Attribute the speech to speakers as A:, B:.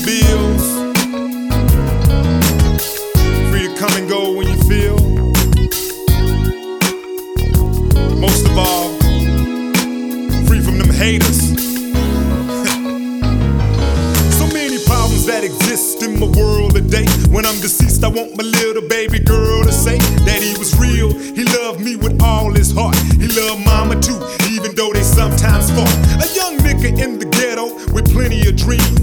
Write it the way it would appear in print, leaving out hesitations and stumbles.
A: bills, free to come and go when you feel. Most of all, free from them haters. So many problems that exist in my world today. When I'm deceased, I want my little baby girl to say that he was real. He loved me with all his heart. He loved mama too, even though they sometimes fought. A young nigga in the ghetto with plenty of dreams.